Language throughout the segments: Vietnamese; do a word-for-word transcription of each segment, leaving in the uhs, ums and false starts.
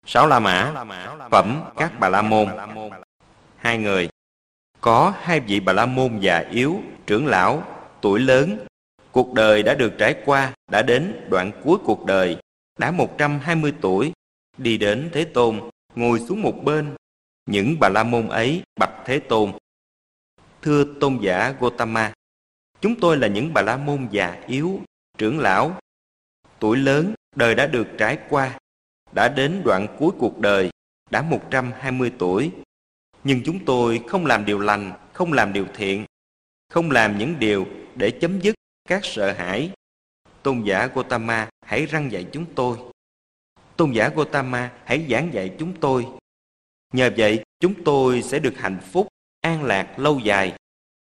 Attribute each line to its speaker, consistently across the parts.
Speaker 1: Sáu La Mã, phẩm các Bà La Môn. Hai người. Có hai vị Bà La Môn già yếu, trưởng lão, tuổi lớn, cuộc đời đã được trải qua, đã đến đoạn cuối cuộc đời, đã một trăm hai mươi tuổi, đi đến Thế Tôn, ngồi xuống một bên. Những Bà La Môn ấy bạch Thế Tôn: Thưa tôn giả Gotama, chúng tôi là những Bà La Môn già yếu, trưởng lão, tuổi lớn, đời đã được trải qua, đã đến đoạn cuối cuộc đời, đã một trăm hai mươi tuổi. Nhưng chúng tôi không làm điều lành, không làm điều thiện, không làm những điều để chấm dứt các sợ hãi. Tôn giả Gotama, hãy răn dạy chúng tôi. Tôn giả Gotama, hãy giảng dạy chúng tôi. Nhờ vậy, chúng tôi sẽ được hạnh phúc, an lạc lâu dài.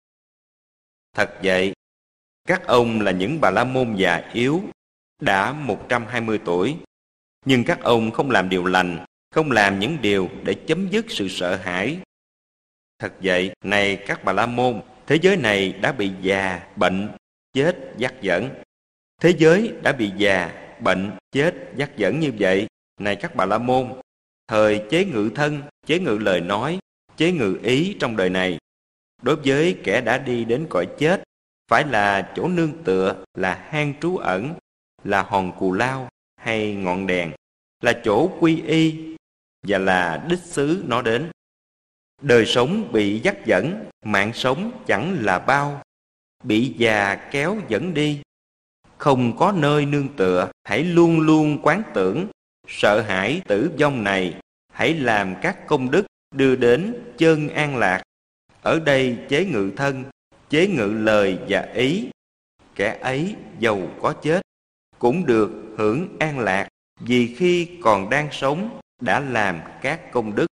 Speaker 1: Thật vậy, các ông là những Bà La Môn già yếu, đã một trăm hai mươi tuổi. Nhưng các ông không làm điều lành, không làm những điều để chấm dứt sự sợ hãi. Thật vậy, này các Bà La Môn, thế giới này đã bị già, bệnh, chết, dắt dẫn. Thế giới đã bị già, bệnh, chết, dắt dẫn như vậy. Này các Bà La Môn, thời chế ngự thân, chế ngự lời nói, chế ngự ý trong đời này, đối với kẻ đã đi đến cõi chết, phải là chỗ nương tựa, là hang trú ẩn, là hòn cù lao hay ngọn đèn, là chỗ quy y và là đích xứ nó đến. Đời sống bị dắt dẫn, mạng sống chẳng là bao, bị già kéo dẫn đi. Không có nơi nương tựa, hãy luôn luôn quán tưởng sợ hãi tử vong này, hãy làm các công đức đưa đến chân an lạc. Ở đây chế ngự thân, chế ngự lời và ý, kẻ ấy dầu có chết cũng được hưởng an lạc, vì khi còn đang sống đã làm các công đức.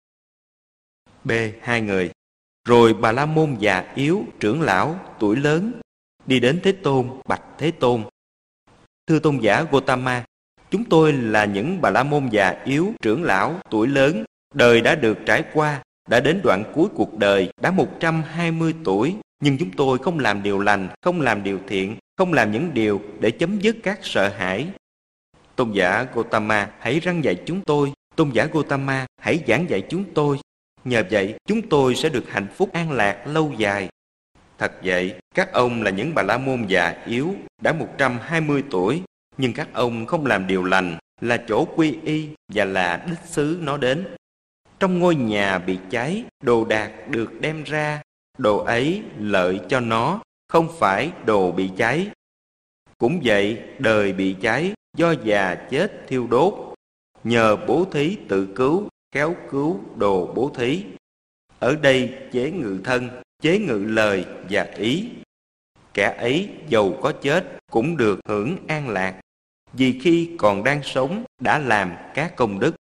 Speaker 1: B. Hai người. Rồi Bà La Môn già yếu, trưởng lão, tuổi lớn, đi đến Thế Tôn, bạch Thế Tôn: Thưa tôn giả Gotama, chúng tôi là những Bà La Môn già yếu, trưởng lão, tuổi lớn, đời đã được trải qua, đã đến đoạn cuối cuộc đời, đã một trăm hai mươi tuổi. Nhưng chúng tôi không làm điều lành, không làm điều thiện, không làm những điều để chấm dứt các sợ hãi. Tôn giả Gotama, hãy răn dạy chúng tôi. Tôn giả Gotama, hãy giảng dạy chúng tôi. Nhờ vậy, chúng tôi sẽ được hạnh phúc an lạc lâu dài. Thật vậy, các ông là những Bà La Môn già yếu, đã một trăm hai mươi tuổi. Nhưng các ông không làm điều lành, là chỗ quy y và là đích xứ nó đến. Trong ngôi nhà bị cháy, đồ đạc được đem ra, đồ ấy lợi cho nó, không phải đồ bị cháy. Cũng vậy, đời bị cháy, do già chết thiêu đốt, nhờ bố thí tự cứu, khéo cứu đồ bố thí. Ở đây chế ngự thân, chế ngự lời và ý, kẻ ấy dầu có chết cũng được hưởng an lạc, vì khi còn đang sống đã làm các công đức.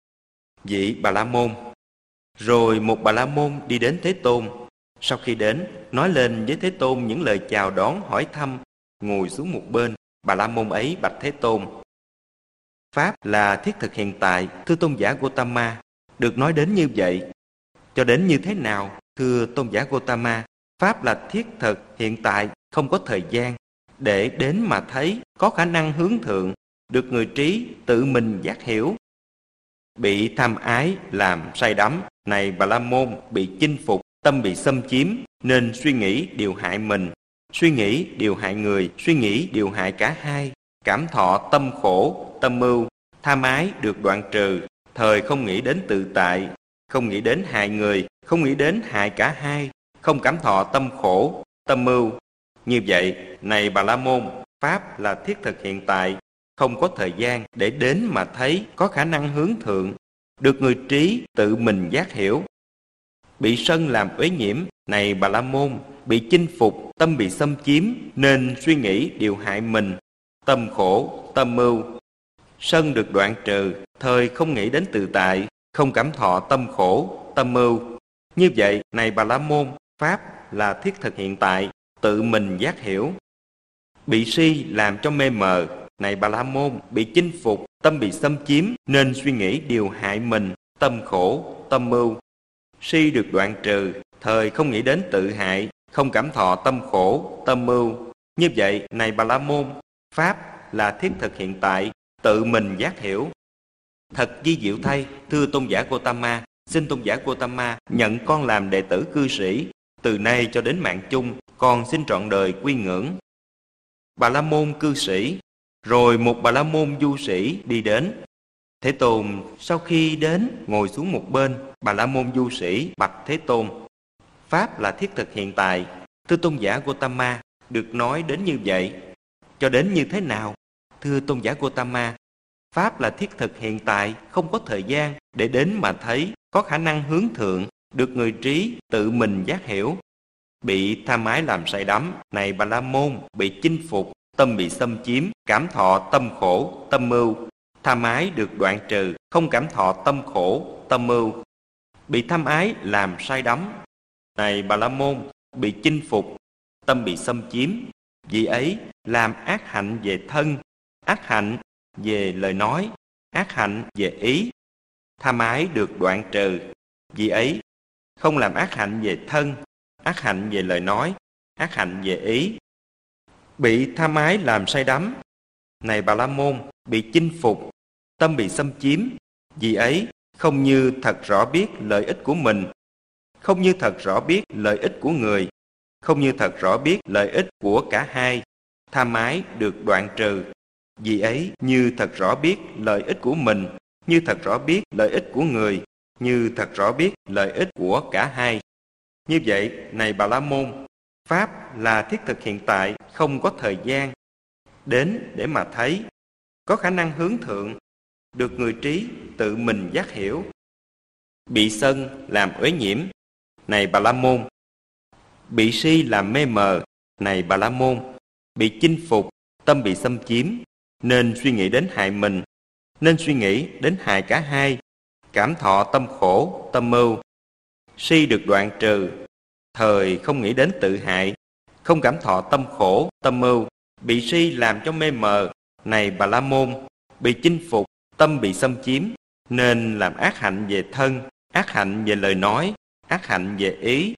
Speaker 1: Vị Bà La Môn. Rồi một Bà La Môn đi đến Thế Tôn. Sau khi đến, nói lên với Thế Tôn những lời chào đón hỏi thăm, ngồi xuống một bên. Bà La Môn ấy bạch Thế Tôn: Pháp là thiết thực hiện tại, thưa tôn giả Gotama. Được nói đến như vậy, cho đến như thế nào, thưa tôn giả Gotama? Pháp là thiết thực hiện tại, không có thời gian, để đến mà thấy, có khả năng hướng thượng, được người trí tự mình giác hiểu. Bị tham ái làm say đắm, này Bà La Môn, bị chinh phục, tâm bị xâm chiếm, nên suy nghĩ điều hại mình, suy nghĩ điều hại người, suy nghĩ điều hại cả hai, cảm thọ tâm khổ, tâm mưu. Tham ái được đoạn trừ, thời không nghĩ đến tự tại, không nghĩ đến hại người, không nghĩ đến hại cả hai, không cảm thọ tâm khổ, tâm mưu. Như vậy, này Bà La Môn, Pháp là thiết thực hiện tại, không có thời gian để đến mà thấy, có khả năng hướng thượng, được người trí tự mình giác hiểu. Bị sân làm uế nhiễm, này Bà La Môn, bị chinh phục, tâm bị xâm chiếm, nên suy nghĩ điều hại mình, tâm khổ, tâm mưu. Sân được đoạn trừ, thời không nghĩ đến tự tại, không cảm thọ tâm khổ, tâm mưu. Như vậy, này Bà La Môn, Pháp là thiết thực hiện tại, tự mình giác hiểu. Bị si làm cho mê mờ, này Bà La Môn, bị chinh phục, tâm bị xâm chiếm, nên suy nghĩ điều hại mình, tâm khổ, tâm mưu. Si được đoạn trừ, thời không nghĩ đến tự hại, không cảm thọ tâm khổ, tâm mưu. Như vậy, này Bà La Môn, Pháp là thiết thực hiện tại, tự mình giác hiểu. Thật vi diệu thay, thưa tôn giả Gotama, xin tôn giả Gotama nhận con làm đệ tử cư sĩ. Từ nay cho đến mạng chung, con xin trọn đời quy ngưỡng. Bà la môn cư sĩ. Rồi một Bà la môn du sĩ đi đến. Thế Tôn sau khi đến ngồi xuống một bên. Bà la môn du sĩ bạch Thế Tôn: Pháp là thiết thực hiện tại. Thưa tôn giả Gotama, được nói đến như vậy, cho đến như thế nào? Thưa tôn giả Gotama, Pháp là thiết thực hiện tại, không có thời gian để đến mà thấy, có khả năng hướng thượng, được người trí tự mình giác hiểu. Bị tham ái làm say đắm, này Bà la môn, bị chinh phục, tâm bị xâm chiếm, cảm thọ tâm khổ, tâm mưu. Tham ái được đoạn trừ, không cảm thọ tâm khổ, tâm mưu. Bị tham ái làm say đắm, này Bà la môn, bị chinh phục, tâm bị xâm chiếm. Vì ấy làm ác hạnh về thân, ác hạnh về lời nói, ác hạnh về ý. Tham ái được đoạn trừ. Vì ấy không làm ác hạnh về thân, ác hạnh về lời nói, ác hạnh về ý. Bị tham ái làm say đắm, này Bà la môn, bị chinh phục, tâm bị xâm chiếm. Vì ấy không như thật rõ biết lợi ích của mình, không như thật rõ biết lợi ích của người, không như thật rõ biết lợi ích của cả hai. Tham ái được đoạn trừ. Vì ấy như thật rõ biết lợi ích của mình, như thật rõ biết lợi ích của người, như thật rõ biết lợi ích của cả hai. Như vậy, này Bà la môn, Pháp là thiết thực hiện tại, không có thời gian đến để mà thấy, có khả năng hướng thượng, được người trí tự mình giác hiểu. Bị sân làm uế nhiễm, này Bà la môn. Bị si làm mê mờ, này Bà la môn. Bị chinh phục, tâm bị xâm chiếm, nên suy nghĩ đến hại mình, nên suy nghĩ đến hại cả hai. Cảm thọ tâm khổ, tâm mưu. Si được đoạn trừ, thời không nghĩ đến tự hại, không cảm thọ tâm khổ, tâm mưu. Bị si làm cho mê mờ, này Bà la môn. Bị chinh phục, tâm bị xâm chiếm, nên làm ác hạnh về thân, ác hạnh về lời nói, ác hạnh về ý.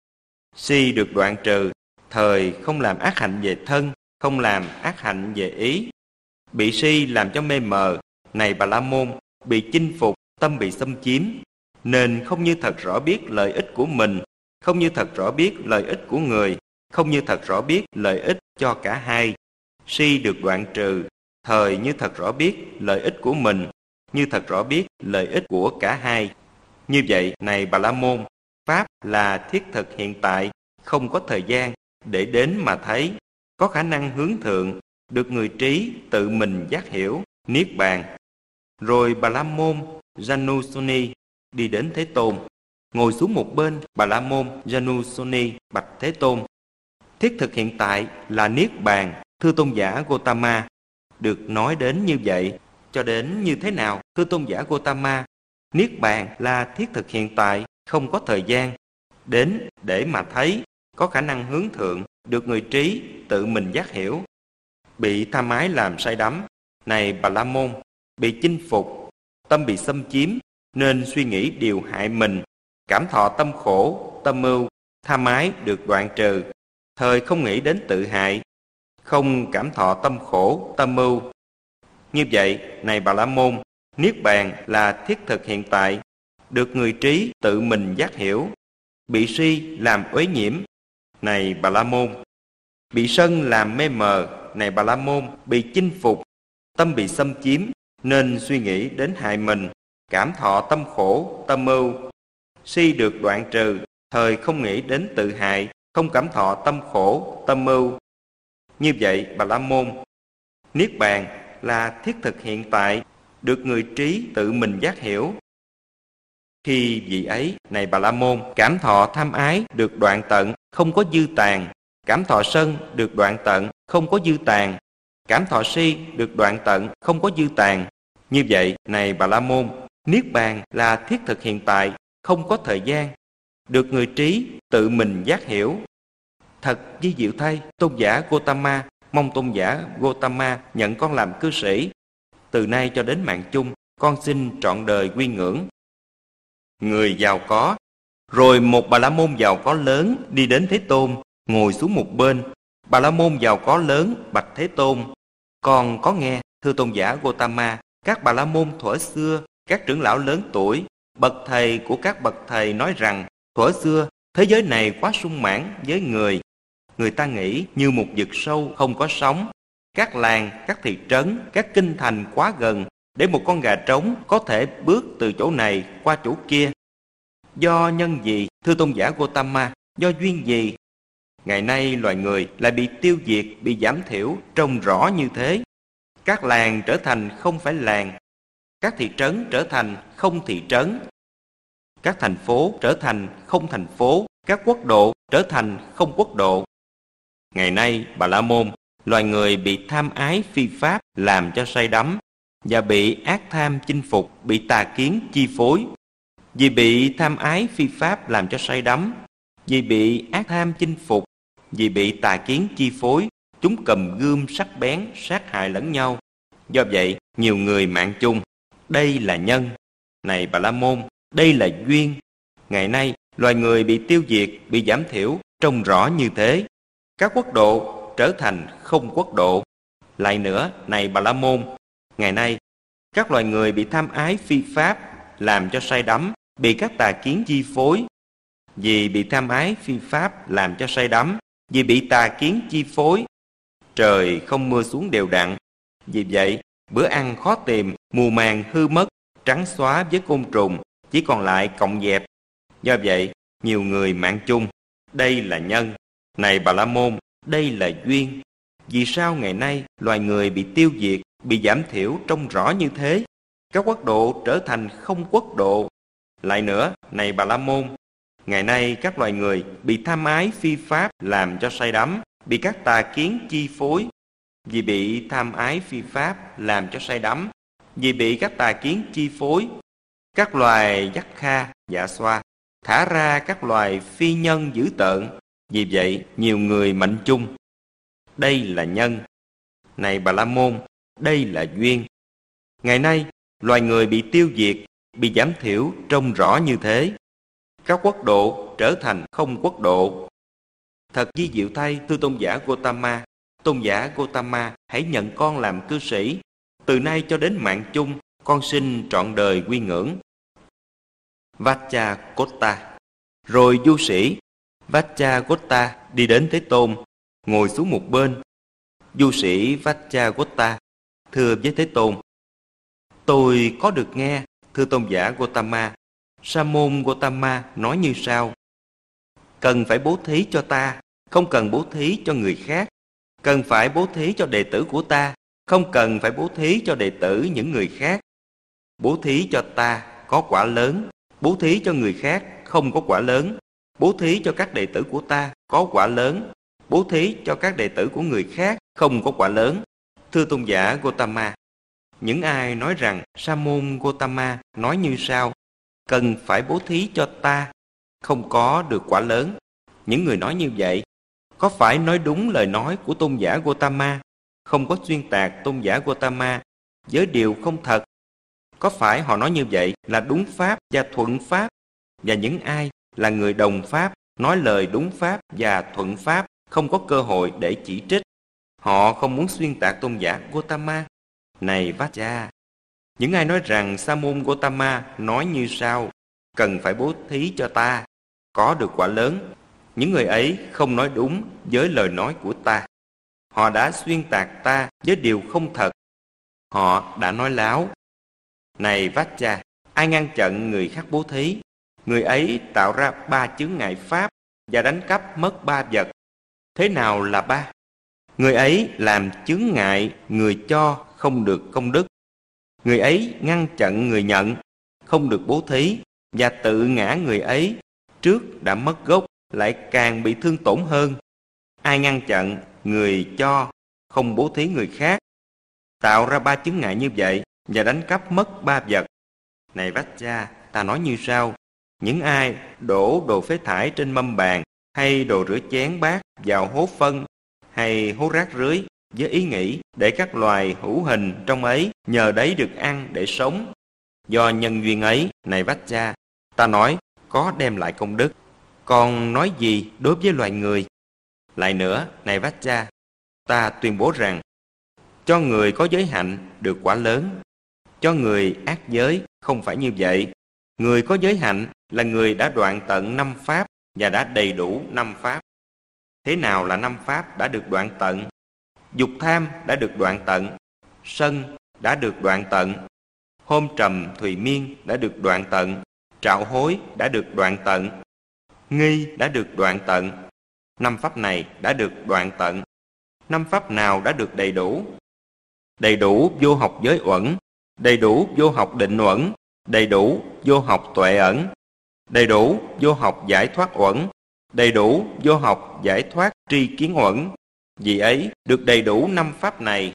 Speaker 1: Si được đoạn trừ, thời không làm ác hạnh về thân, không làm ác hạnh về ý. Bị si làm cho mê mờ, này Bà la môn. Bị chinh phục, tâm bị xâm chiếm, nên không như thật rõ biết lợi ích của mình, không như thật rõ biết lợi ích của người, không như thật rõ biết lợi ích cho cả hai. Si được đoạn trừ, thời như thật rõ biết lợi ích của mình, như thật rõ biết lợi ích của cả hai. Như vậy, này Bà la môn, Pháp là thiết thực hiện tại, không có thời gian để đến mà thấy, có khả năng hướng thượng, được người trí tự mình giác hiểu, niết bàn. Rồi Bà la môn Janusoni đi đến Thế Tôn, ngồi xuống một bên. Bà la môn Janusoni bạch Thế Tôn: Thiết thực hiện tại là niết bàn. Thưa tôn giả Gotama, được nói đến như vậy, cho đến như thế nào? Thưa tôn giả Gotama, niết bàn là thiết thực hiện tại, không có thời gian đến để mà thấy, có khả năng hướng thượng, được người trí tự mình giác hiểu. Bị tham ái làm say đắm, này Bà la môn. Bị chinh phục, tâm bị xâm chiếm, nên suy nghĩ điều hại mình, cảm thọ tâm khổ, tâm mưu. Tham ái được đoạn trừ, thời không nghĩ đến tự hại, không cảm thọ tâm khổ, tâm mưu. Như vậy, này Bà la môn, niết bàn là thiết thực hiện tại, được người trí tự mình giác hiểu. Bị si làm uế nhiễm, này Bà la môn. Bị sân làm mê mờ, này Bà la môn. Bị chinh phục, tâm bị xâm chiếm, nên suy nghĩ đến hại mình, cảm thọ tâm khổ, tâm mưu. Si được đoạn trừ, thời không nghĩ đến tự hại, không cảm thọ tâm khổ, tâm mưu. Như vậy, Bà la môn, niết bàn là thiết thực hiện tại, được người trí tự mình giác hiểu. Khi vị ấy, này Bà la môn, cảm thọ tham ái được đoạn tận, không có dư tàn. Cảm thọ sân được đoạn tận, không có dư tàn. Cảm thọ si được đoạn tận, không có dư tàn. Như vậy, này Bà la môn, niết bàn là thiết thực hiện tại, không có thời gian, được người trí tự mình giác hiểu. Thật vi diệu thay, tôn giả Gotama, mong tôn giả Gotama nhận con làm cư sĩ. Từ nay cho đến mạng chung, con xin trọn đời quy ngưỡng. Người giàu có. Rồi một Bà la môn giàu có lớn đi đến Thế Tôn, ngồi xuống một bên. Bà la môn giàu có lớn bạch Thế Tôn: Con có nghe, thưa tôn giả Gotama, các Bà la môn thuở xưa Các trưởng lão lớn tuổi, bậc thầy của các bậc thầy nói rằng thuở xưa thế giới này quá sung mãn với người. Người ta nghĩ như một vực sâu không có sóng. Các làng, các thị trấn, các kinh thành quá gần để một con gà trống có thể bước từ chỗ này qua chỗ kia. Do nhân gì, thưa tôn giả Gotama, do duyên gì? Ngày nay loài người lại bị tiêu diệt, bị giảm thiểu, trông rõ như thế. Các làng trở thành không phải làng, các thị trấn trở thành không thị trấn, các thành phố trở thành không thành phố, các quốc độ trở thành không quốc độ. Ngày nay, Bà La Môn, loài người bị tham ái phi pháp làm cho say đắm và bị ác tham chinh phục, bị tà kiến chi phối. Vì bị tham ái phi pháp làm cho say đắm, vì bị ác tham chinh phục, vì bị tà kiến chi phối, chúng cầm gươm sắc bén sát hại lẫn nhau. Do vậy, nhiều người mạng chung. Đây là nhân. Này Bà La Môn, đây là duyên. Ngày nay, loài người bị tiêu diệt, bị giảm thiểu, trông rõ như thế. Các quốc độ trở thành không quốc độ. Lại nữa, này Bà La Môn, ngày nay, các loài người bị tham ái phi pháp làm cho say đắm, bị các tà kiến chi phối. Vì bị tham ái phi pháp làm cho say đắm, vì bị tà kiến chi phối, trời không mưa xuống đều đặn. Vì vậy, bữa ăn khó tìm, mùa màng hư mất, trắng xóa với côn trùng, chỉ còn lại cọng dẹp. Do vậy, nhiều người mạng chung. Đây là nhân. Này Bà La Môn, đây là duyên. Vì sao ngày nay loài người bị tiêu diệt, bị giảm thiểu trông rõ như thế? Các quốc độ trở thành không quốc độ. Lại nữa, này Bà La Môn, ngày nay các loài người bị tham ái phi pháp làm cho say đắm, bị các tà kiến chi phối. Vì bị tham ái phi pháp làm cho say đắm, vì bị các tà kiến chi phối, các loài dắc kha, dạ xoa thả ra các loài phi nhân dữ tợn. Vì vậy, nhiều người mệnh chung. Đây là nhân. Này Bà La Môn, đây là duyên. Ngày nay, loài người bị tiêu diệt, bị giảm thiểu trông rõ như thế. Các quốc độ trở thành không quốc độ. Thật vi diệu thay, thưa tôn giả Gotama. Tôn giả Gotama, hãy nhận con làm cư sĩ. Từ nay cho đến mạng chung, con xin trọn đời quy ngưỡng. Vacchagotta. Rồi du sĩ Vacchagotta đi đến Thế Tôn, ngồi xuống một bên. Du sĩ Vacchagotta thưa với Thế Tôn: Tôi có được nghe, thưa tôn giả Gotama, Sa môn Gotama nói như sau: cần phải bố thí cho ta, không cần bố thí cho người khác. Cần phải bố thí cho đệ tử của ta, không cần phải bố thí cho đệ tử những người khác. Bố thí cho ta có quả lớn, bố thí cho người khác không có quả lớn. Bố thí cho các đệ tử của ta có quả lớn, bố thí cho các đệ tử của người khác không có quả lớn. Thưa tôn giả Gotama, những ai nói rằng Sa môn Gotama nói như sau: cần phải bố thí cho ta, không có được quả lớn. Những người nói như vậy có phải nói đúng lời nói của tôn giả Gotama, không có xuyên tạc tôn giả Gotama với điều không thật? Có phải họ nói như vậy là đúng pháp và thuận pháp? Và những ai là người đồng pháp, nói lời đúng pháp và thuận pháp, không có cơ hội để chỉ trích. Họ không muốn xuyên tạc tôn giả Gotama. Này Vaccha, những ai nói rằng Sa môn Gotama nói như sau: cần phải bố thí cho ta, có được quả lớn, những người ấy không nói đúng với lời nói của ta. Họ đã xuyên tạc ta với điều không thật. Họ đã nói láo. Này Vaccha, ai ngăn chặn người khác bố thí, người ấy tạo ra ba chướng ngại pháp và đánh cắp mất ba vật. Thế nào là ba? Người ấy làm chướng ngại người cho không được công đức. Người ấy ngăn chặn người nhận không được bố thí, và tự ngã người ấy trước đã mất gốc lại càng bị thương tổn hơn. Ai ngăn chặn người cho không bố thí người khác, tạo ra ba chướng ngại như vậy và đánh cắp mất ba vật. Này Vaccha, ta nói như sau: những ai đổ đồ phế thải trên mâm bàn hay đồ rửa chén bát vào hố phân hay hố rác rưới với ý nghĩ để các loài hữu hình trong ấy nhờ đấy được ăn để sống, do nhân duyên ấy, này Vaccha, ta nói có đem lại công đức. Còn nói gì đối với loài người? Lại nữa, này Vaccha, ta tuyên bố rằng cho người có giới hạnh được quả lớn, Cho người ác giới không phải như vậy. Người có giới hạnh là người đã đoạn tận năm pháp và đã đầy đủ năm pháp. Thế nào là năm pháp đã được đoạn tận? Dục tham đã được đoạn tận, sân đã được đoạn tận, hôn trầm thùy miên đã được đoạn tận, trạo hối đã được đoạn tận, nghi đã được đoạn tận. Năm pháp này đã được đoạn tận. Năm pháp nào đã được đầy đủ? Đầy đủ vô học giới uẩn, đầy đủ vô học định uẩn, đầy đủ vô học tuệ ẩn, đầy đủ vô học giải thoát uẩn, đầy đủ vô học giải thoát tri kiến uẩn. Vì ấy được đầy đủ năm pháp này.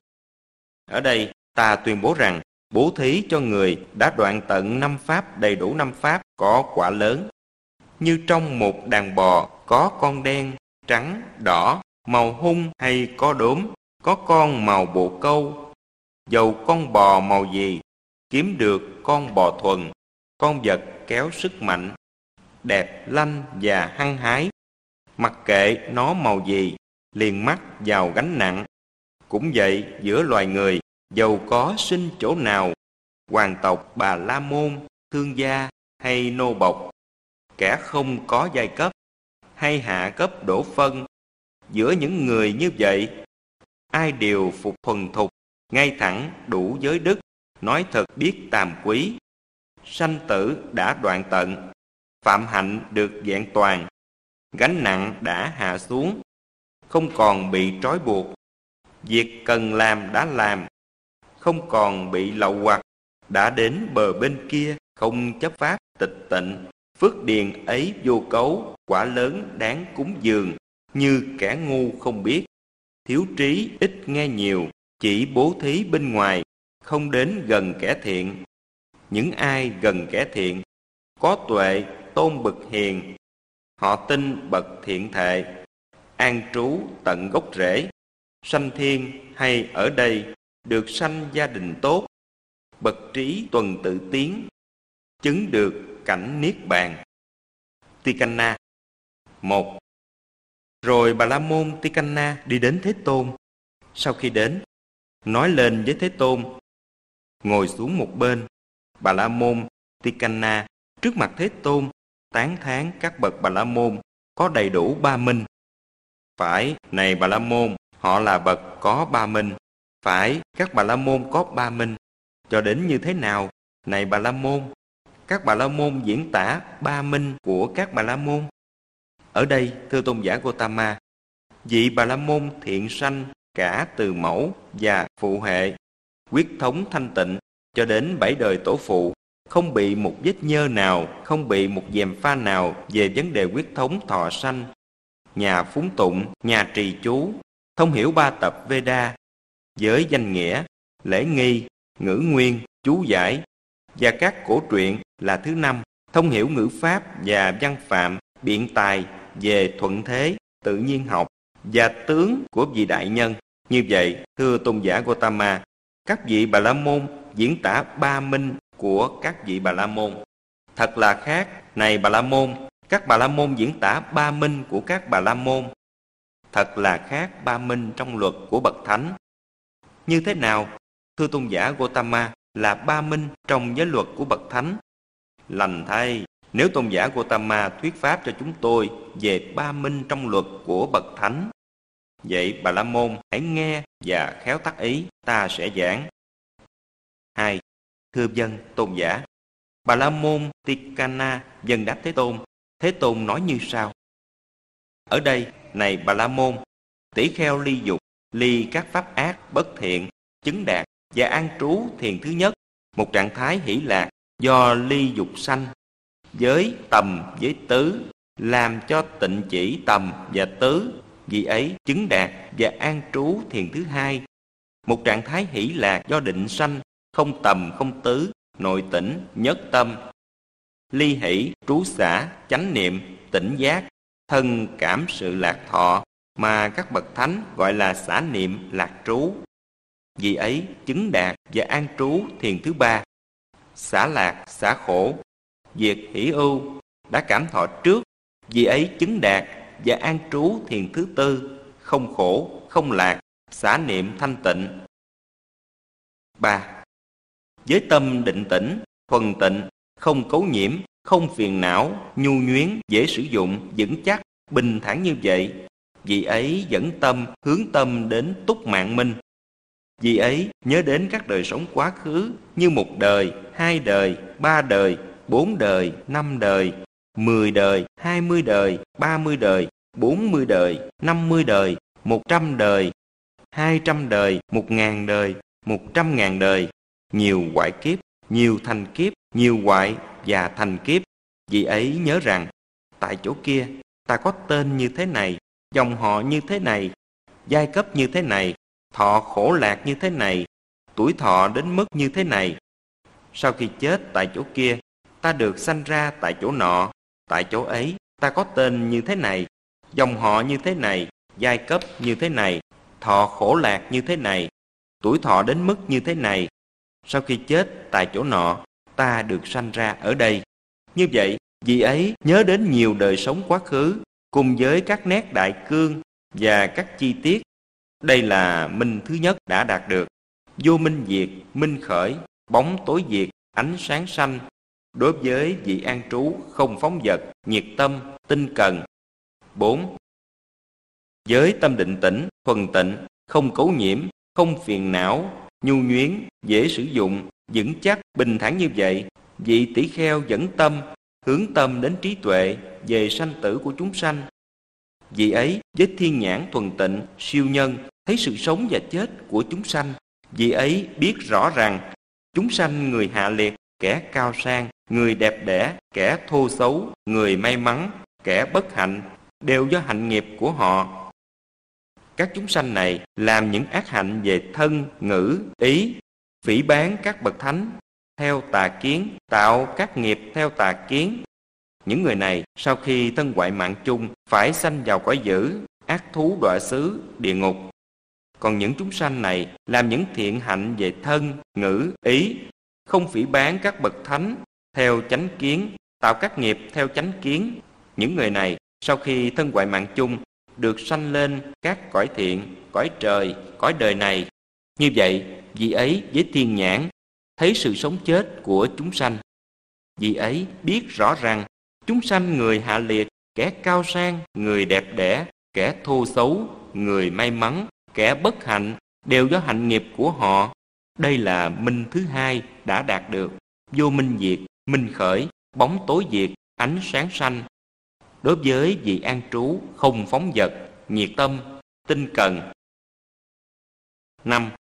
Speaker 1: Ở đây ta tuyên bố rằng bố thí cho người đã đoạn tận năm pháp, đầy đủ năm pháp có quả lớn. Như trong một đàn bò có con đen, trắng, đỏ, màu hung hay có đốm, có con màu bồ câu. Dầu con bò màu gì, kiếm được con bò thuần, con vật kéo sức mạnh, đẹp lanh và hăng hái. Mặc kệ nó màu gì, liền mắc vào gánh nặng. Cũng vậy giữa loài người, dầu có sinh chỗ nào, hoàng tộc Bà La Môn, thương gia hay nô bộc, kẻ không có giai cấp hay hạ cấp đổ phân, giữa những người như vậy, ai đều phục thuần thục, ngay thẳng đủ giới đức, nói thật biết tàm quý. Sanh tử đã đoạn tận, phạm hạnh được vẹn toàn, gánh nặng đã hạ xuống, không còn bị trói buộc. Việc cần làm đã làm, không còn bị lậu hoặc, đã đến bờ bên kia, không chấp pháp tịch tịnh. Phước điền ấy vô cấu, quả lớn đáng cúng dường, như kẻ ngu không biết. Thiếu trí ít nghe nhiều, chỉ bố thí bên ngoài, không đến gần kẻ thiện. Những ai gần kẻ thiện, có tuệ tôn bậc hiền, họ tin bậc thiện thệ, an trú tận gốc rễ, sanh thiên hay ở đây, được sanh gia đình tốt, bậc trí tuần tự tiến, chứng được cảnh niết bàn. Tikanna. Một. Rồi Bà La Môn Tikanna đi đến Thế Tôn. Sau khi đến, nói lên với Thế Tôn, ngồi xuống một bên. Bà La Môn Tikanna trước mặt Thế Tôn tán thán các bậc Bà La Môn có đầy đủ ba minh. Phải, này Bà La Môn, họ là bậc có ba minh. Phải, các Bà La Môn có ba minh. Cho đến như thế nào, này Bà La Môn? Các Bà La Môn diễn tả ba minh của các Bà La Môn. Ở đây, thưa tôn giả Gotama, vị Bà La Môn thiện sanh cả từ mẫu và phụ hệ, huyết thống thanh tịnh cho đến bảy đời tổ phụ, không bị một vết nhơ nào, không bị một gièm pha nào về vấn đề huyết thống thọ sanh. Nhà phúng tụng, nhà trì chú, thông hiểu ba tập Veda, với danh nghĩa, lễ nghi, ngữ nguyên, chú giải và các cổ truyện là thứ năm, thông hiểu ngữ pháp và văn phạm, biện tài về thuận thế, tự nhiên học và tướng của vị đại nhân. Như vậy, thưa tôn giả Gotama, các vị Bà La Môn diễn tả ba minh của các vị Bà La Môn. Thật là khác, này Bà La Môn, các Bà La Môn diễn tả ba minh của các Bà La Môn. Thật là khác ba minh trong luật của bậc thánh. Như thế nào, thưa tôn giả Gotama, là ba minh trong giới luật của bậc thánh? Lành thay, nếu tôn giả Gotama thuyết pháp cho chúng tôi về ba minh trong luật của bậc thánh, vậy Bà La Môn hãy nghe và khéo tác ý, ta sẽ giảng. Hai. Thưa dân tôn giả, Bà La Môn Tikanna dân đáp Thế Tôn. Thế Tôn nói như sau: ở đây, này Bà La Môn, tỷ kheo ly dục, ly các pháp ác bất thiện, chứng đạt và an trú thiền thứ nhất, một trạng thái hỷ lạc do ly dục sanh, với tầm với tứ, làm cho tịnh chỉ tầm và tứ, vì ấy chứng đạt và an trú thiền thứ hai, một trạng thái hỷ lạc do định sanh, không tầm không tứ, nội tỉnh nhất tâm, ly hỷ trú xả, chánh niệm, tỉnh giác, thân cảm sự lạc thọ, mà các bậc thánh gọi là xả niệm lạc trú. Vì ấy chứng đạt và an trú thiền thứ ba, xả lạc xả khổ, diệt hỷ ưu, đã cảm thọ trước. Vì ấy chứng đạt và an trú thiền thứ tư, không khổ không lạc, xả niệm thanh tịnh. Ba. với tâm định tĩnh, thuần tịnh, không cấu nhiễm, không phiền não, nhu nhuyến, dễ sử dụng, vững chắc, bình thản như vậy, vị ấy dẫn tâm, hướng tâm đến túc mạng minh. Vị ấy nhớ đến các đời sống quá khứ như một đời, hai đời, ba đời, bốn đời, năm đời, mười đời, hai mươi đời, ba mươi đời, bốn mươi đời, năm mươi đời, một trăm đời, hai trăm đời, một ngàn đời, một trăm ngàn đời, nhiều hoại kiếp, nhiều thành kiếp, nhiều hoại và thành kiếp. Vị ấy nhớ rằng, tại chỗ kia, ta có tên như thế này, dòng họ như thế này, giai cấp như thế này, thọ khổ lạc như thế này, tuổi thọ đến mức như thế này. Sau khi chết tại chỗ kia, ta được sanh ra tại chỗ nọ, tại chỗ ấy ta có tên như thế này, dòng họ như thế này, giai cấp như thế này, thọ khổ lạc như thế này, tuổi thọ đến mức như thế này. Sau khi chết tại chỗ nọ, ta được sanh ra ở đây. Như vậy, vị ấy nhớ đến nhiều đời sống quá khứ, cùng với các nét đại cương và các chi tiết. Đây là minh thứ nhất đã đạt được. Vô minh diệt, minh khởi, bóng tối diệt, ánh sáng sanh. Đối với vị an trú không phóng dật, nhiệt tâm, tinh cần. Bốn. Với tâm định tĩnh, thuần tịnh, không cấu nhiễm, không phiền não, nhu nhuyến, dễ sử dụng, vững chắc, bình thản như vậy, vị tỷ kheo dẫn tâm, hướng tâm đến trí tuệ về sanh tử của chúng sanh. Vị ấy với thiên nhãn thuần tịnh, siêu nhân, thấy sự sống và chết của chúng sanh. Vị ấy biết rõ rằng chúng sanh người hạ liệt, kẻ cao sang, người đẹp đẽ, kẻ thô xấu, người may mắn, kẻ bất hạnh, đều do hạnh nghiệp của họ. Các chúng sanh này làm những ác hạnh về thân, ngữ, ý, phỉ báng các bậc thánh theo tà kiến, tạo các nghiệp theo tà kiến. Những người này sau khi thân hoại mạng chung phải sanh vào cõi dữ, ác thú đọa xứ, địa ngục. Còn những chúng sanh này làm những thiện hạnh về thân, ngữ, ý, không phỉ báng các bậc thánh theo chánh kiến, tạo các nghiệp theo chánh kiến. Những người này sau khi thân hoại mạng chung được sanh lên các cõi thiện, cõi trời, cõi đời này. Như vậy, vị ấy với thiên nhãn thấy sự sống chết của chúng sanh. Vị ấy biết rõ rằng chúng sanh người hạ liệt, kẻ cao sang, người đẹp đẽ, kẻ thô xấu, người may mắn, kẻ bất hạnh, đều do hạnh nghiệp của họ. Đây là minh thứ hai đã đạt được. Vô minh diệt, minh khởi, bóng tối diệt, ánh sáng sanh. Đối với vị an trú không phóng dật, nhiệt tâm, tinh cần. Năm.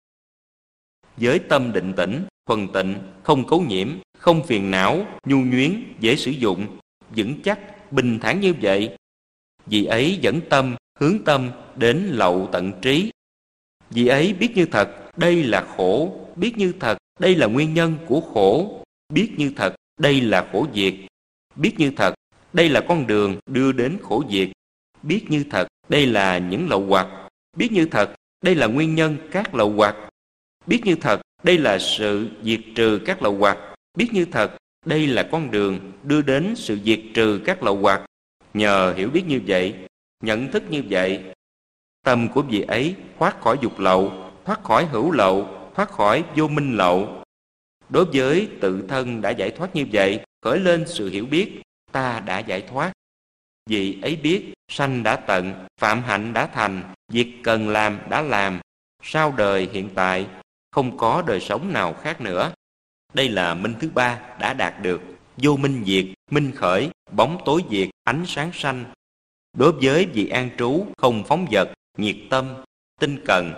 Speaker 1: Với tâm định tĩnh, thuần tịnh, không cấu nhiễm, không phiền não, nhu nhuyến, dễ sử dụng, vững chắc, bình thản như vậy, vị ấy dẫn tâm, hướng tâm đến lậu tận trí. Vị ấy biết như thật đây là khổ, biết như thật đây là nguyên nhân của khổ, biết như thật đây là khổ diệt, biết như thật đây là con đường đưa đến khổ diệt, biết như thật đây là những lậu hoặc, biết như thật đây là nguyên nhân các lậu hoặc, biết như thật đây là sự diệt trừ các lậu hoặc, biết như thật đây là con đường đưa đến sự diệt trừ các lậu hoặc. Nhờ hiểu biết như vậy, nhận thức như vậy, tâm của vị ấy thoát khỏi dục lậu, thoát khỏi hữu lậu, thoát khỏi vô minh lậu. Đối với tự thân đã giải thoát như vậy, khởi lên sự hiểu biết, ta đã giải thoát. Vị ấy biết, sanh đã tận, phạm hạnh đã thành, việc cần làm đã làm, sau đời hiện tại, không có đời sống nào khác nữa. Đây là minh thứ ba đã đạt được. Vô minh diệt, minh khởi, bóng tối diệt, ánh sáng sanh. Đối với vị an trú không phóng dật, nhiệt tâm, tinh cần.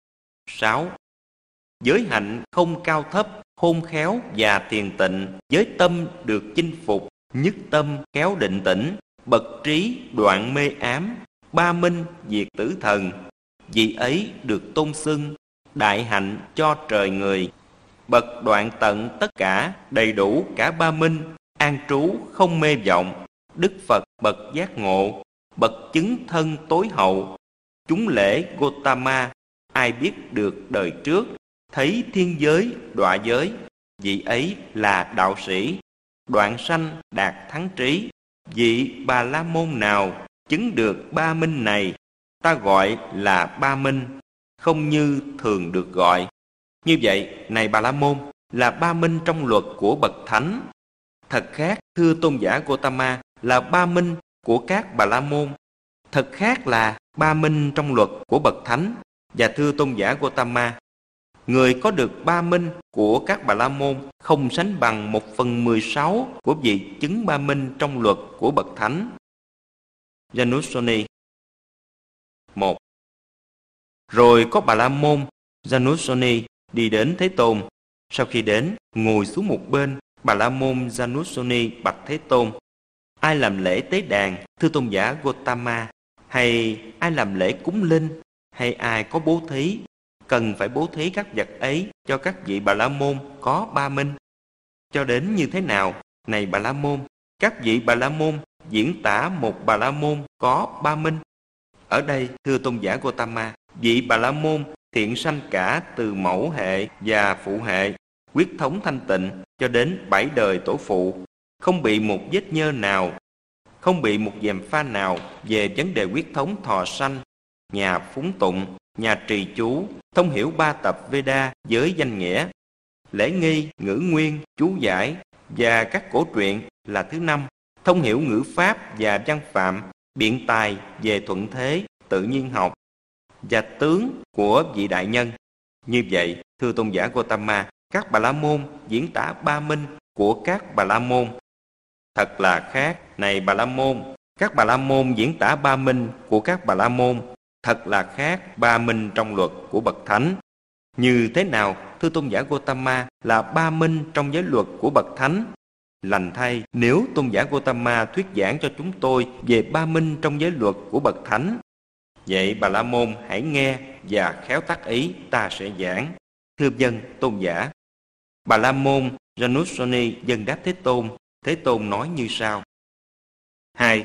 Speaker 1: Sáu. Giới hạnh không cao thấp, khôn khéo và thiền tịnh, giới tâm được chinh phục, nhất tâm khéo định tĩnh, bậc trí đoạn mê ám, ba minh diệt tử thần. Vị ấy được tôn xưng đại hạnh cho trời người, bậc đoạn tận tất cả, đầy đủ cả ba minh, an trú không mê vọng, Đức Phật bậc giác ngộ, bậc chứng thân tối hậu. Chúng lễ Gotama, ai biết được đời trước, thấy thiên giới, đọa giới, vị ấy là đạo sĩ, đoạn sanh đạt thắng trí. Vị Bà La Môn nào chứng được ba minh này, ta gọi là ba minh, không như thường được gọi. Như vậy, này Bà La Môn, là ba minh trong luật của bậc thánh. Thật khác, thưa tôn giả Gotama, là ba minh của các Bà La Môn. Thật khác là ba minh trong luật của bậc thánh. Và thưa tôn giả Gotama, người có được ba minh của các Bà La Môn không sánh bằng một phần mười sáu của vị chứng ba minh trong luật của bậc thánh. Janusoni. Một. Rồi có Bà La Môn Janusoni đi đến Thế Tôn. Sau khi đến, ngồi xuống một bên, Bà La Môn Janusoni bạch Thế Tôn: ai làm lễ tế đàn, thưa tôn giả Gotama? Hay ai làm lễ cúng linh? Hay ai có bố thí? Cần phải bố thí các vật ấy cho các vị Bà La Môn có ba minh. Cho đến như thế nào? Này Bà La Môn, các vị Bà La Môn diễn tả một Bà La Môn có ba minh. Ở đây, thưa tôn giả Gotama, vị Bà La Môn thiện sanh cả từ mẫu hệ và phụ hệ, huyết thống thanh tịnh cho đến bảy đời tổ phụ, không bị một vết nhơ nào, không bị một gièm pha nào về vấn đề huyết thống thọ sanh, nhà phúng tụng, nhà trì chú, thông hiểu ba tập Veda với danh nghĩa, lễ nghi, ngữ nguyên, chú giải và các cổ truyện là thứ năm, thông hiểu ngữ pháp và văn phạm, biện tài về thuận thế, tự nhiên học và tướng của vị đại nhân. Như vậy, thưa tôn giả Gotama, các Bà La Môn diễn tả ba minh của các Bà La Môn. Thật là khác, này Bà La Môn, các Bà La Môn diễn tả ba minh của các Bà La Môn. Thật là khác ba minh trong luật của bậc thánh. Như thế nào, thưa tôn giả Gotama, là ba minh trong giới luật của bậc thánh? Lành thay, nếu tôn giả Gotama thuyết giảng cho chúng tôi về ba minh trong giới luật của bậc thánh, vậy Bà La Môn hãy nghe và khéo tác ý, ta sẽ giảng. Thưa vâng, tôn giả. Bà La Môn Janusoni dâng đáp Thế Tôn. Thế Tôn nói như sau. Hai.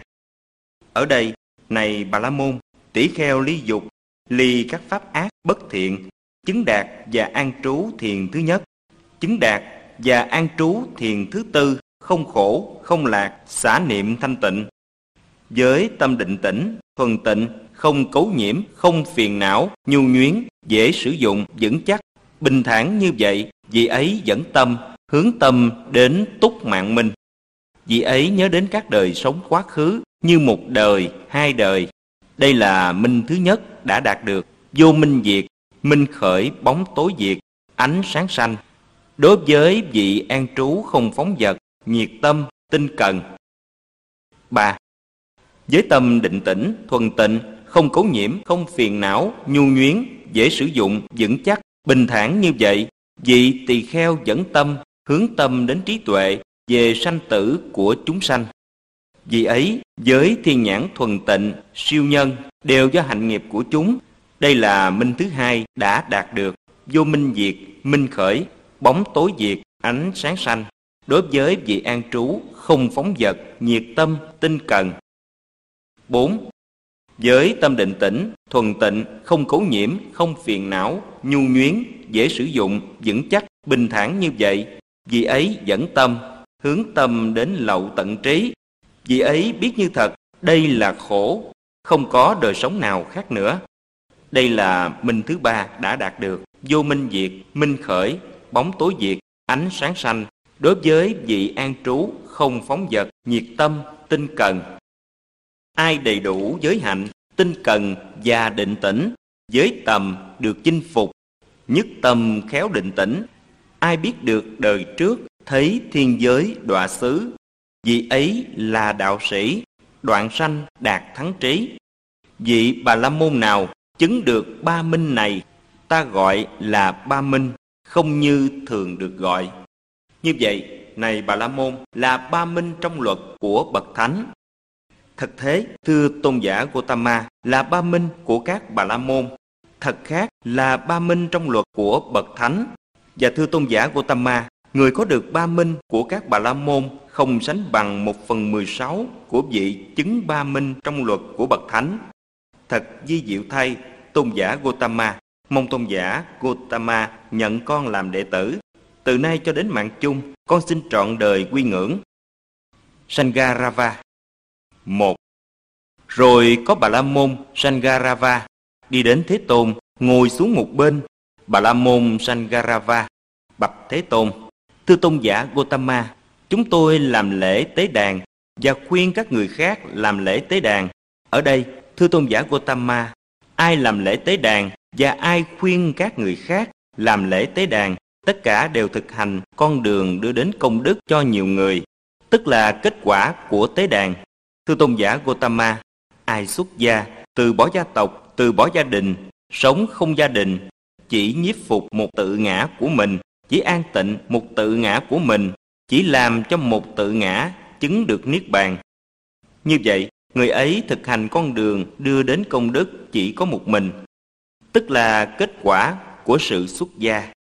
Speaker 1: Ở đây, này Bà La Môn, tỷ kheo ly dục, ly các pháp ác bất thiện, chứng đạt và an trú thiền thứ nhất, chứng đạt và an trú thiền thứ tư, không khổ, không lạc, xả niệm thanh tịnh, với tâm định tĩnh, thuần tịnh, không cấu nhiễm, không phiền não, nhu nhuyến, dễ sử dụng, vững chắc, bình thản như vậy, vị ấy dẫn tâm, hướng tâm đến túc mạng minh. Vị ấy nhớ đến các đời sống quá khứ như một đời, hai đời. Đây là minh thứ nhất đã đạt được, vô minh diệt, minh khởi, bóng tối diệt, ánh sáng sanh. Đối với vị an trú không phóng dật, nhiệt tâm, tinh cần. Ba. Với tâm định tĩnh, thuần tịnh, không cấu nhiễm, không phiền não, nhu nhuyến, dễ sử dụng, vững chắc, bình thản như vậy, vị tỳ kheo dẫn tâm, hướng tâm đến trí tuệ về sanh tử của chúng sanh. Vì ấy, với thiên nhãn thuần tịnh, siêu nhân, đều do hạnh nghiệp của chúng. Đây là minh thứ hai đã đạt được, vô minh diệt, minh khởi, bóng tối diệt, ánh sáng sanh. Đối với vị an trú, không phóng dật, nhiệt tâm, tinh cần. Bốn. Với tâm định tĩnh, thuần tịnh, không cấu nhiễm, không phiền não, nhu nhuyến, dễ sử dụng, vững chắc, bình thản như vậy, vị ấy dẫn tâm, hướng tâm đến lậu tận trí. Vị ấy biết như thật, đây là khổ, không có đời sống nào khác nữa. Đây là minh thứ ba đã đạt được, vô minh diệt, minh khởi, bóng tối diệt, ánh sáng sanh. Đối với vị an trú, không phóng dật, nhiệt tâm, tinh cần. Ai đầy đủ giới hạnh, tinh cần và định tĩnh, giới tầm được chinh phục, nhất tâm khéo định tĩnh. Ai biết được đời trước, thấy thiên giới đọa xứ, vị ấy là đạo sĩ, đoạn sanh đạt thắng trí. Vị Bà La Môn nào chứng được ba minh này, ta gọi là ba minh, không như thường được gọi. Như vậy, này Bà La Môn, là ba minh trong luật của bậc thánh. Thật thế, thưa tôn giả Gotama, là ba minh của các Bà La Môn. Thật khác là ba minh trong luật của bậc thánh. Và thưa tôn giả Gotama, người có được ba minh của các Bà La Môn không sánh bằng một phần mười sáu của vị chứng ba minh trong luật của bậc thánh. Thật di diệu thay, tôn giả Gotama, mong tôn giả Gotama nhận con làm đệ tử. Từ nay cho đến mạng chung, con xin trọn đời quy ngưỡng. Sangarava. Một. Rồi có Bà La Môn Sangarava đi đến Thế Tôn, ngồi xuống một bên. Bà La Môn Sangarava bạch Thế Tôn: Thưa tôn giả Gotama, chúng tôi làm lễ tế đàn và khuyên các người khác làm lễ tế đàn. Ở đây, thưa tôn giả Gotama, ai làm lễ tế đàn và ai khuyên các người khác làm lễ tế đàn, tất cả đều thực hành con đường đưa đến công đức cho nhiều người, tức là kết quả của tế đàn. Thưa tôn giả Gotama, ai xuất gia, từ bỏ gia tộc, từ bỏ gia đình, sống không gia đình, chỉ nhiếp phục một tự ngã của mình, chỉ an tịnh một tự ngã của mình, chỉ làm cho một tự ngã chứng được niết bàn. Như vậy, người ấy thực hành con đường đưa đến công đức chỉ có một mình, tức là kết quả của sự xuất gia.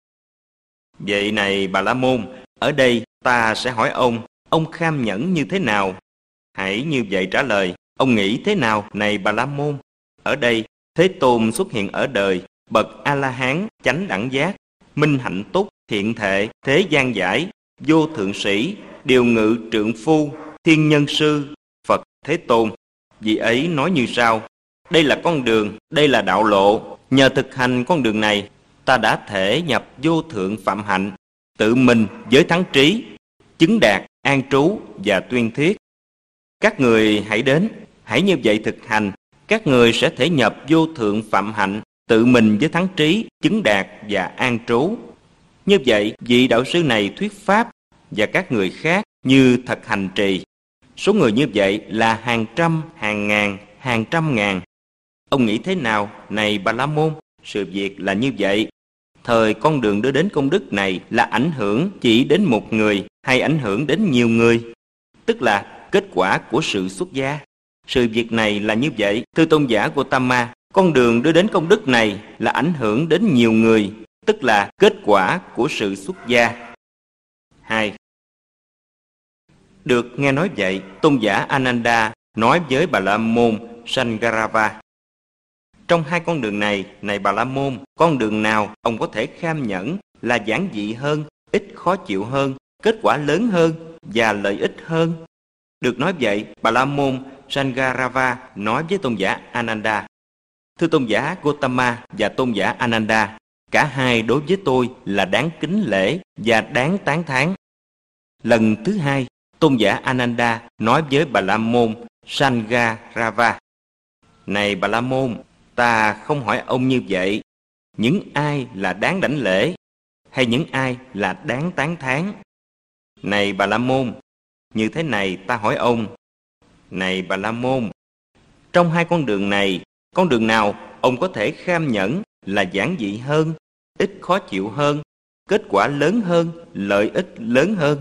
Speaker 1: Vậy này Bà La Môn, ở đây ta sẽ hỏi ông, ông kham nhẫn như thế nào? Hãy như vậy trả lời, ông nghĩ thế nào này Bà La Môn? Ở đây, Thế Tôn xuất hiện ở đời, bậc A-la-hán, chánh đẳng giác, minh hạnh túc, thiện thệ, thế gian giải, vô thượng sĩ, điều ngự trượng phu, thiên nhân sư, Phật Thế Tôn. Vị ấy nói như sau: đây là con đường, đây là đạo lộ. Nhờ thực hành con đường này, ta đã thể nhập vô thượng phạm hạnh, tự mình với thắng trí, chứng đạt, an trú và tuyên thuyết. Các người hãy đến, hãy như vậy thực hành, các người sẽ thể nhập vô thượng phạm hạnh, tự mình với thắng trí, chứng đạt và an trú. Như vậy, vị đạo sư này thuyết pháp và các người khác như thật hành trì. Số người như vậy là hàng trăm, hàng ngàn, hàng trăm ngàn. Ông nghĩ thế nào này Bà La Môn? Sự việc là như vậy. Thời con đường đưa đến công đức này là ảnh hưởng chỉ đến một người hay ảnh hưởng đến nhiều người, tức là kết quả của sự xuất gia. Sự việc này là như vậy. Thưa tôn giả Gotama, con đường đưa đến công đức này là ảnh hưởng đến nhiều người, tức là kết quả của sự xuất gia. Hai. Được nghe nói vậy, tôn giả Ananda nói với Bà La Môn Sangarava: trong hai con đường này, này Bà La Môn, con đường nào ông có thể kham nhẫn là giản dị hơn, ít khó chịu hơn, kết quả lớn hơn và lợi ích hơn? Được nói vậy, Bà La Môn Sangarava nói với tôn giả Ananda: thưa tôn giả Gotama và tôn giả Ananda, cả hai đối với tôi là đáng kính lễ và đáng tán thán. Lần thứ hai, tôn giả Ananda nói với Bà La Môn Sangarava: này Bà La Môn, ta không hỏi ông như vậy, những ai là đáng đảnh lễ hay những ai là đáng tán thán? Này Bà La Môn, như thế này ta hỏi ông: này Bà La Môn, trong hai con đường này, con đường nào ông có thể kham nhẫn là giản dị hơn, ít khó chịu hơn, kết quả lớn hơn, lợi ích lớn hơn?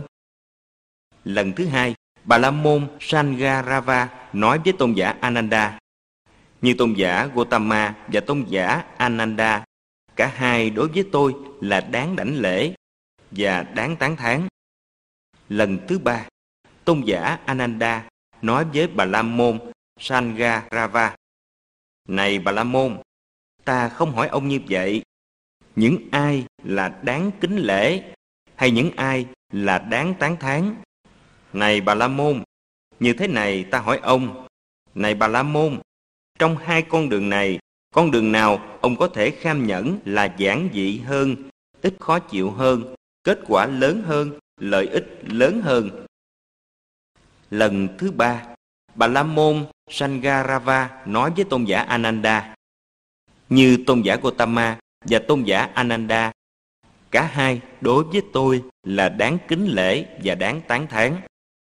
Speaker 1: Lần thứ hai, Bà La Môn Sangarava nói với tôn giả Ananda: như tôn giả Gotama và tôn giả Ananda, cả hai đối với tôi là đáng đảnh lễ và đáng tán thán. Lần thứ ba, tôn giả Ananda nói với Bà La Môn Sangarava: này Bà La Môn, ta không hỏi ông như vậy, những ai là đáng kính lễ hay những ai là đáng tán thán? Này Bà La Môn, như thế này ta hỏi ông: này Bà La Môn, trong hai con đường này, con đường nào ông có thể kham nhẫn là giản dị hơn, ít khó chịu hơn, kết quả lớn hơn, lợi ích lớn hơn? Lần thứ ba, Bà La Môn Sangarava nói với tôn giả Ananda: như tôn giả Gotama và tôn giả Ananda, cả hai đối với tôi là đáng kính lễ và đáng tán thán.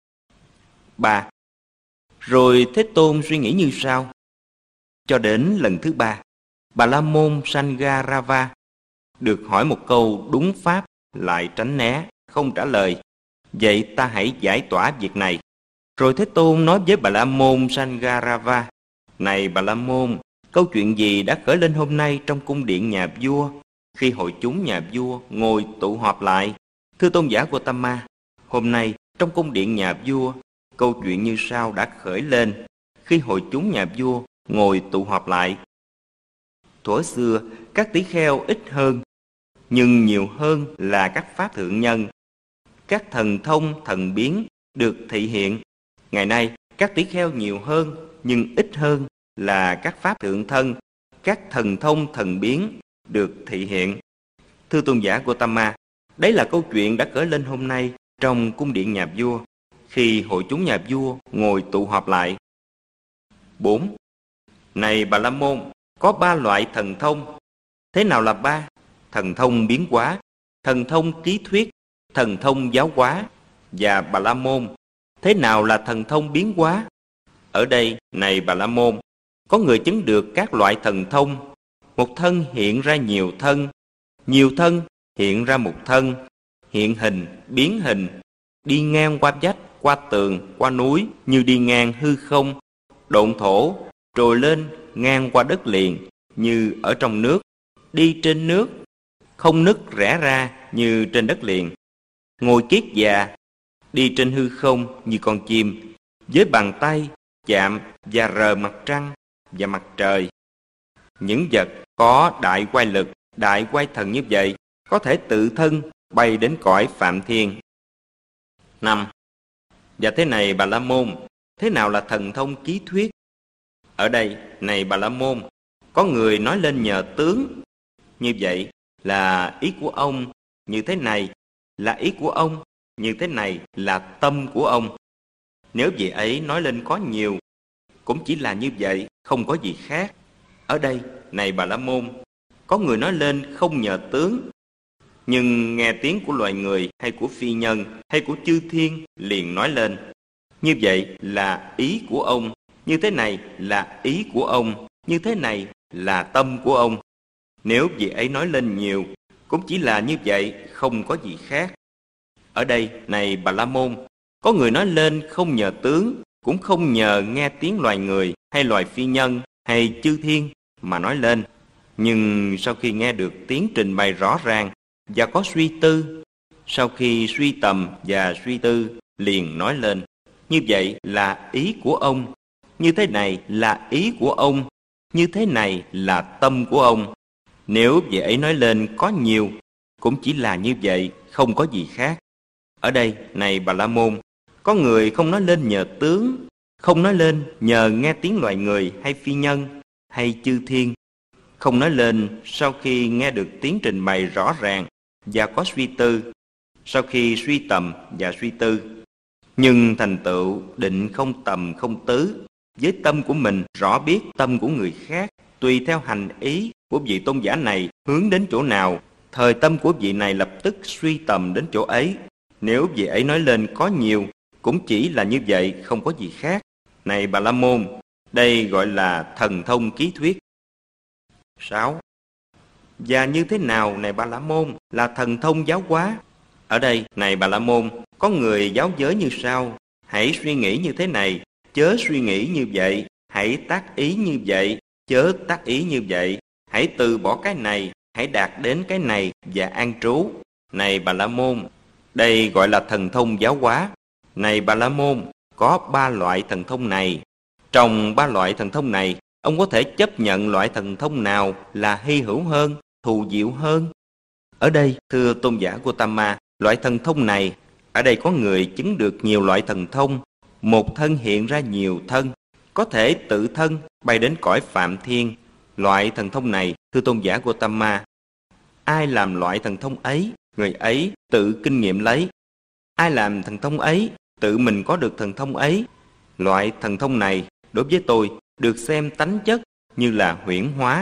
Speaker 1: Ba. Rồi Thế Tôn suy nghĩ như sau. Cho đến lần thứ ba, Bà La Môn Sangarava được hỏi một câu đúng pháp lại tránh né, không trả lời. Vậy ta hãy giải tỏa việc này. Rồi Thế Tôn nói với Bà La Môn Sangarava: này Bà La Môn, câu chuyện gì đã khởi lên hôm nay trong cung điện nhà vua, khi hội chúng nhà vua ngồi tụ họp lại? Thưa tôn giả Gotama, hôm nay trong cung điện nhà vua, câu chuyện như sau đã khởi lên khi hội chúng nhà vua ngồi tụ họp lại. Thuở xưa, các tỷ kheo ít hơn, nhưng nhiều hơn là các pháp thượng nhân. Các thần thông, thần biến được thị hiện. Ngày nay, các tỷ kheo nhiều hơn, nhưng ít hơn là các pháp thượng thân, các thần thông, thần biến được thị hiện. Thưa tôn giả Gotama, Đấy là câu chuyện đã khởi lên hôm nay trong cung điện nhà vua, khi hội chúng nhà vua ngồi tụ họp lại. Bốn. Này Bà La Môn, có ba loại thần thông. Thế nào là ba? Thần thông biến hóa, thần thông ký thuyết, thần thông giáo hóa. Và Bà La Môn, thế nào là thần thông biến hóa? Ở đây, này Bà La Môn, có người chứng được các loại thần thông. Một thân hiện ra nhiều thân, nhiều thân hiện ra một thân, hiện hình, biến hình, đi ngang qua vách, qua tường, qua núi như đi ngang hư không, độn thổ, trồi lên ngang qua đất liền như ở trong nước, đi trên nước, không nứt rẽ ra như trên đất liền, ngồi kiết già, đi trên hư không như con chim, với bàn tay chạm và rờ mặt trăng và mặt trời. Những vật có đại oai lực, đại oai thần như vậy có thể tự thân bay đến cõi Phạm Thiên. Năm. Và thế này Bà La Môn, thế nào là thần thông ký thuyết? Ở đây, này Bà La Môn, có người nói lên nhờ tướng. Như vậy là ý của ông, như thế này là ý của ông, như thế này là tâm của ông. Nếu vị ấy nói lên có nhiều, cũng chỉ là như vậy, không có gì khác. Ở đây, này Bà La Môn, có người nói lên không nhờ tướng, nhưng nghe tiếng của loài người hay của phi nhân hay của chư thiên liền nói lên. Như vậy là ý của ông, như thế này là ý của ông, như thế này là tâm của ông. Nếu vị ấy nói lên nhiều, cũng chỉ là như vậy, không có gì khác. Ở đây, này Bà La Môn, có người nói lên không nhờ tướng, cũng không nhờ nghe tiếng loài người hay loài phi nhân hay chư thiên mà nói lên. Nhưng sau khi nghe được tiếng trình bày rõ ràng và có suy tư, sau khi suy tầm và suy tư liền nói lên. Như vậy là ý của ông, như thế này là ý của ông, như thế này là tâm của ông. Nếu vị ấy nói lên có nhiều, cũng chỉ là như vậy, không có gì khác. Ở đây, này Bà La Môn, có người không nói lên nhờ tướng, không nói lên nhờ nghe tiếng loài người hay phi nhân hay chư thiên, không nói lên sau khi nghe được tiếng trình bày rõ ràng và có suy tư, sau khi suy tầm và suy tư. Nhưng thành tựu định không tầm không tứ, với tâm của mình rõ biết tâm của người khác, tùy theo hành ý của vị tôn giả này hướng đến chỗ nào, thời tâm của vị này lập tức suy tầm đến chỗ ấy. Nếu vị ấy nói lên có nhiều, cũng chỉ là như vậy, không có gì khác. Này Bà La Môn, đây gọi là thần thông ký thuyết. Sáu. Và như thế nào, này Bà La Môn, là thần thông giáo hóa? Ở đây, này Bà La Môn, có người giáo giới như sau: hãy suy nghĩ như thế này, chớ suy nghĩ như vậy, hãy tác ý như vậy, chớ tác ý như vậy, hãy từ bỏ cái này, hãy đạt đến cái này và an trú. Này Bà La Môn, đây gọi là thần thông giáo hóa. Này Bà La Môn, có ba loại thần thông này. Trong ba loại thần thông này, ông có thể chấp nhận loại thần thông nào là hy hữu hơn, thù diệu hơn? Ở đây, thưa tôn giả Gotama, loại thần thông này, ở đây có người chứng được nhiều loại thần thông. Một thân hiện ra nhiều thân, có thể tự thân bay đến cõi Phạm Thiên. Loại thần thông này, thưa tôn giả Gotama, ai làm loại thần thông ấy, người ấy tự kinh nghiệm lấy. Ai làm thần thông ấy, tự mình có được thần thông ấy. Loại thần thông này, đối với tôi, được xem tánh chất như là huyễn hóa.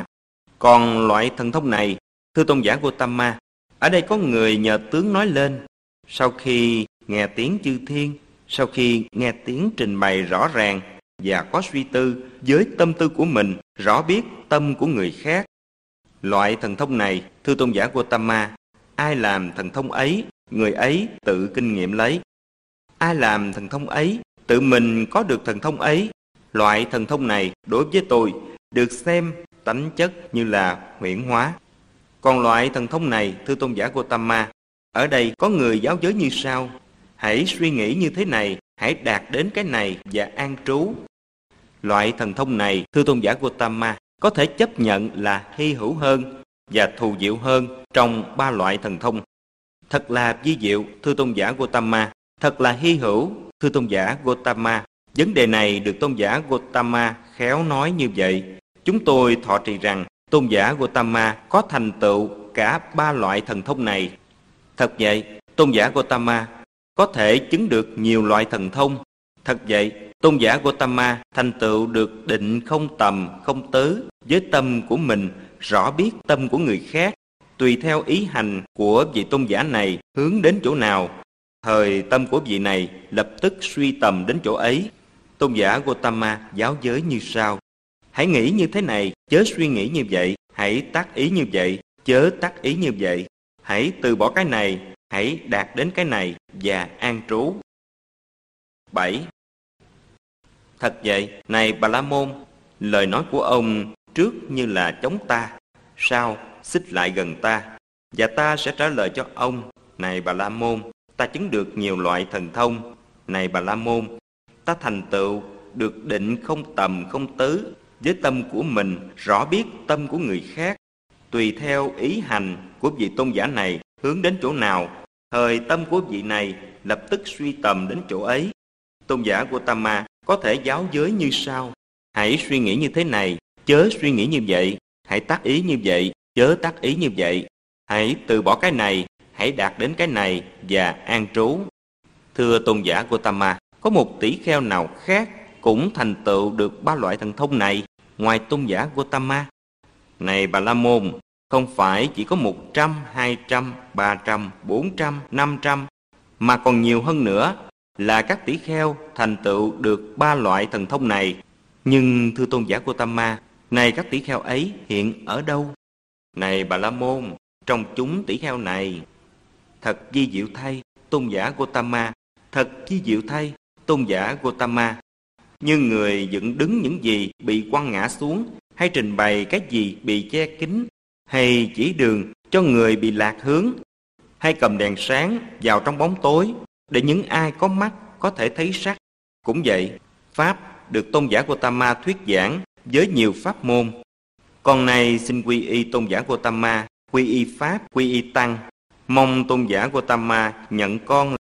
Speaker 1: Còn loại thần thông này, thưa tôn giả Gotama, ở đây có người nhờ tướng nói lên. Sau khi nghe tiếng chư thiên, sau khi nghe tiếng trình bày rõ ràng và có suy tư với tâm tư của mình, rõ biết tâm của người khác. Loại thần thông này, thưa tôn giả Gotama, ai làm thần thông ấy, người ấy tự kinh nghiệm lấy. Ai làm thần thông ấy, tự mình có được thần thông ấy. Loại thần thông này, đối với tôi, được xem tánh chất như là huyễn hóa. Còn loại thần thông này, thưa tôn giả Gotama, ở đây có người giáo giới như sau: hãy suy nghĩ như thế này, hãy đạt đến cái này và an trú. Loại thần thông này, thưa tôn giả Gotama, có thể chấp nhận là hy hữu hơn và thù diệu hơn trong ba loại thần thông. Thật là vi diệu, thưa tôn giả Gotama, thật là hy hữu, thưa tôn giả Gotama. Vấn đề này được tôn giả Gotama khéo nói như vậy. Chúng tôi thọ trì rằng tôn giả Gotama có thành tựu cả ba loại thần thông này. Thật vậy, tôn giả Gotama có thể chứng được nhiều loại thần thông. Thật vậy, tôn giả Gotama thành tựu được định không tầm, không tứ với tâm của mình, rõ biết tâm của người khác, tùy theo ý hành của vị tôn giả này hướng đến chỗ nào, thời tâm của vị này lập tức suy tầm đến chỗ ấy. Tôn giả Gotama giáo giới như sau: hãy nghĩ như thế này, chớ suy nghĩ như vậy. Hãy tác ý như vậy, chớ tác ý như vậy. Hãy từ bỏ cái này, hãy đạt đến cái này và an trú. bảy. Thật vậy, này Bà La Môn, lời nói của ông trước như là chống ta, sau xích lại gần ta, và ta sẽ trả lời cho ông: này Bà La Môn, ta chứng được nhiều loại thần thông. Này Bà La Môn, ta thành tựu được định không tầm, không tứ với tâm của mình, rõ biết tâm của người khác, tùy theo ý hành của vị tôn giả này hướng đến chỗ nào, thời tâm của vị này lập tức suy tầm đến chỗ ấy. Tôn giả Gotama có thể giáo giới như sau: hãy suy nghĩ như thế này, chớ suy nghĩ như vậy. Hãy tác ý như vậy, chớ tác ý như vậy. Hãy từ bỏ cái này, hãy đạt đến cái này và an trú. Thưa tôn giả Gotama, có một tỷ kheo nào khác cũng thành tựu được ba loại thần thông này ngoài tôn giả Gotama? Này Bà La Môn, không phải chỉ có một trăm, hai trăm, ba trăm, bốn trăm, năm trăm, mà còn nhiều hơn nữa là các tỷ kheo thành tựu được ba loại thần thông này. Nhưng thưa tôn giả Gotama, này các tỷ kheo ấy hiện ở đâu? Này Bà La Môn, trong chúng tỷ kheo này. Thật vi diệu thay, tôn giả Gotama, thật vi diệu thay, tôn giả Gotama. Như người dựng đứng những gì bị quăng ngã xuống, hay trình bày cái gì bị che kín, hay chỉ đường cho người bị lạc hướng, hay cầm đèn sáng vào trong bóng tối để những ai có mắt có thể thấy sắc. Cũng vậy, Pháp được tôn giả Gotama thuyết giảng với nhiều pháp môn. Con này xin quy y tôn giả Gotama, quy y Pháp, quy y Tăng. Mong tôn giả Gotama nhận con